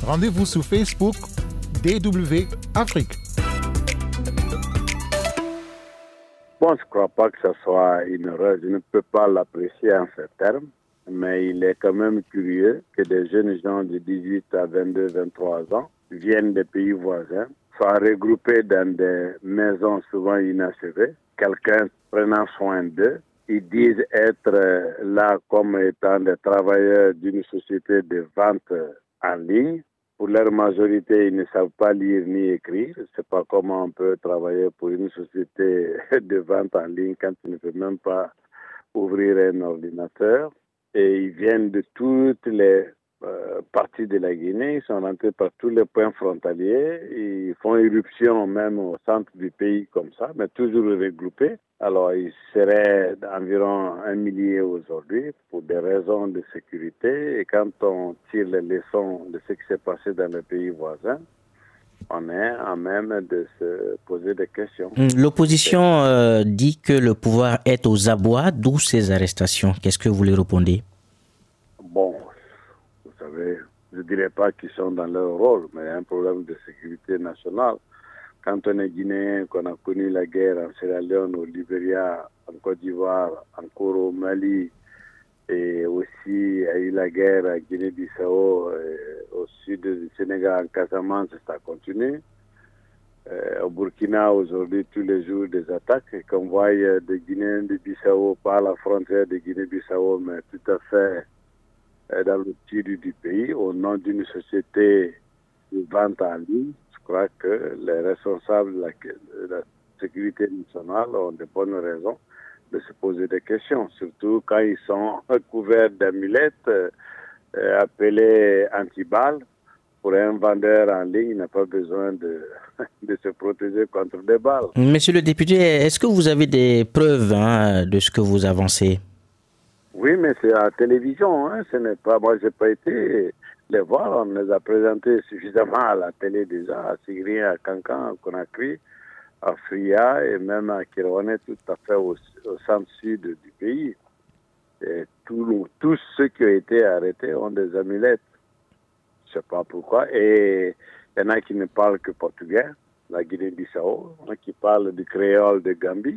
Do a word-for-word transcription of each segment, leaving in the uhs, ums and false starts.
Rendez-vous sur Facebook D W Afrique. Bon, je ne crois pas que ce soit une erreur. Je ne peux pas l'apprécier en ces termes. Mais il est quand même curieux que des jeunes gens de dix-huit à vingt-deux, vingt-trois ans viennent des pays voisins, soient regroupés dans des maisons souvent inachevées, quelqu'un prenant soin d'eux. Ils disent être là comme étant des travailleurs d'une société de vente en ligne. Pour leur majorité, ils ne savent pas lire ni écrire. Je ne sais pas comment on peut travailler pour une société de vente en ligne quand tu ne peux même pas ouvrir un ordinateur. Et ils viennent de toutes les euh, parties de la Guinée. Ils sont rentrés par tous les points frontaliers. Ils font irruption même au centre du pays comme ça, mais toujours regroupés. Alors, ils seraient d'environ un millier aujourd'hui pour des raisons de sécurité. Et quand on tire les leçons de ce qui s'est passé dans les pays voisins, on est en même de se poser des questions. L'opposition euh, dit que le pouvoir est aux abois, d'où ces arrestations. Qu'est-ce que vous les répondez? Bon, vous savez, je ne dirais pas qu'ils sont dans leur rôle, mais il y a un problème de sécurité nationale. Quand on est guinéen, qu'on a connu la guerre en Sierra Leone, au Libéria, en Côte d'Ivoire, encore au Mali, et aussi il y a eu la guerre à Guinée-Bissau, au sud du Sénégal, en Casamance, ça continue. Euh, au Burkina, aujourd'hui, tous les jours, des attaques. Et qu'on voit des Guinéens de Bissau, pas à la frontière de Guinée-Bissau, mais tout à fait euh, dans le sud du pays, au nom d'une société de vente en ligne. Je crois que les responsables de la, de la sécurité nationale ont de bonnes raisons de se poser des questions, surtout quand ils sont couverts d'amulettes euh, appelées antiballes. Pour un vendeur en ligne, il n'a pas besoin de, de se protéger contre des balles. Monsieur le député, est-ce que vous avez des preuves hein, de ce que vous avancez? Oui, mais c'est à la télévision. Hein, ce n'est pas, moi, je n'ai pas été les voir. On les a présentés suffisamment à la télé déjà, à Sigri, à Cancan, à Conakry, à Fria et même à Kiroane, tout à fait au, au centre-sud du pays. Et tout, tous ceux qui ont été arrêtés ont des amulettes. Je ne sais pas pourquoi. Et il y en a qui ne parlent que portugais, la Guinée-Bissau, il y en a qui parlent du créole de Gambie,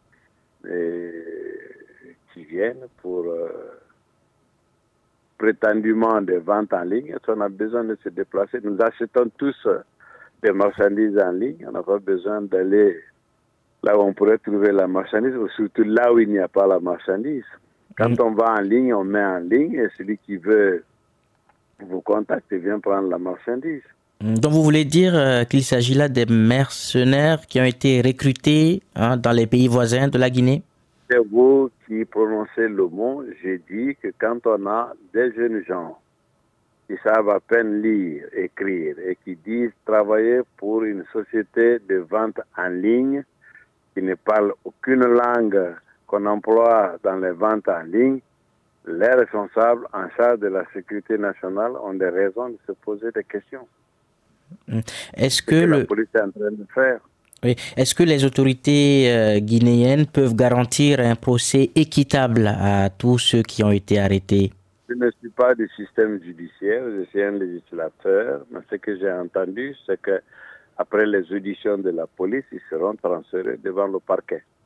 et qui viennent pour euh, prétendument des ventes en ligne. On a besoin de se déplacer. Nous achetons tous des marchandises en ligne. On n'a pas besoin d'aller là où on pourrait trouver la marchandise, ou surtout là où il n'y a pas la marchandise. Quand on va en ligne, on met en ligne, et celui qui veut vous contacte et vient prendre la marchandise. Donc vous voulez dire euh, qu'il s'agit là des mercenaires qui ont été recrutés hein, dans les pays voisins de la Guinée? C'est vous qui prononcez le mot. J'ai dit que quand on a des jeunes gens qui savent à peine lire, écrire et qui disent travailler pour une société de vente en ligne qui ne parle aucune langue qu'on emploie dans les ventes en ligne, les responsables en charge de la sécurité nationale ont des raisons de se poser des questions. Est-ce que, que le... la police est en train de faire. Oui. Est-ce que les autorités euh, guinéennes peuvent garantir un procès équitable à tous ceux qui ont été arrêtés? Je ne suis pas du système judiciaire, je suis un législateur, mais ce que j'ai entendu, c'est que après les auditions de la police, ils seront transférés devant le parquet.